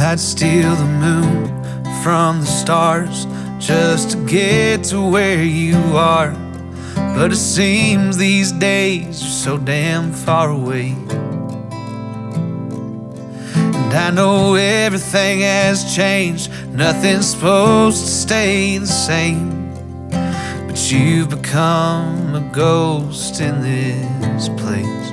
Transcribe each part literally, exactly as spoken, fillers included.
I'd steal the moon from the stars just to get to where you are. But it seems these days you're so damn far away. And I know everything has changed, nothing's supposed to stay the same. But you've become a ghost in this place.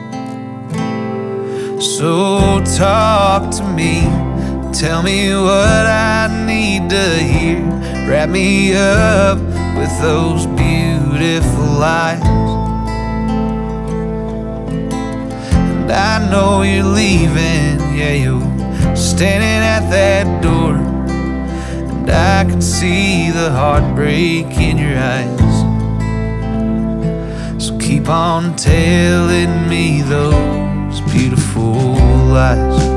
So talk to me, tell me what I need to hear. Wrap me up with those beautiful lies. And I know you're leaving, yeah, you're standing at that door. And I can see the heartbreak in your eyes. So keep on telling me those beautiful lies.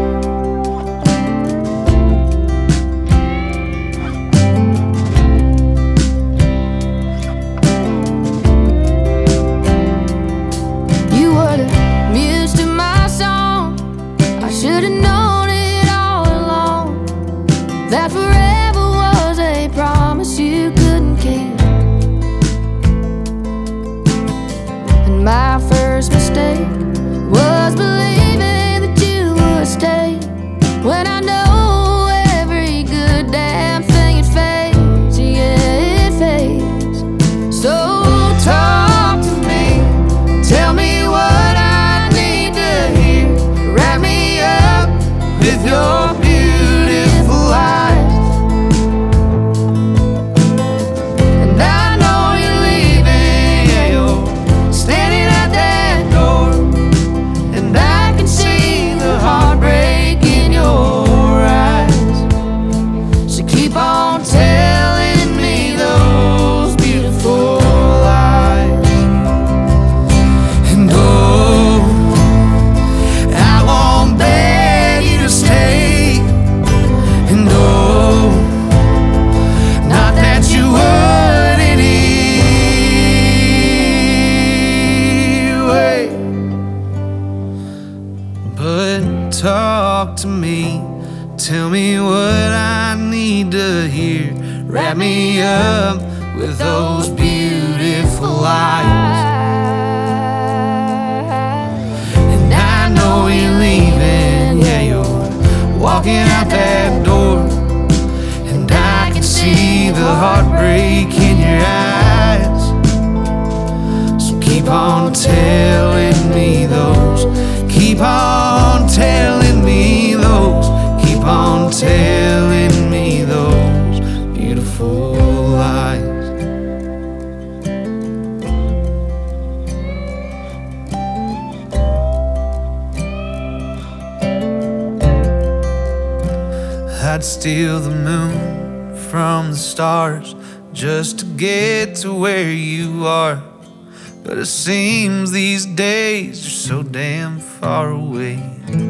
That forever was a promise you couldn't keep. And my first mistake was believing that you would stay, when I know every good damn thing it fades, yeah, it fades. So talk to me, tell me what I need to hear. Wrap me up with your beautiful eyes. But talk to me, tell me what I need to hear. Wrap me up with those beautiful eyes. And I know you're leaving, yeah, you're walking out that door. And I can see the heartbreak in your eyes. So keep on telling me those, keep on telling me those, keep on telling me those beautiful lies. I'd steal the moon from the stars just to get to where you are. But it seems these days you're so damn far away.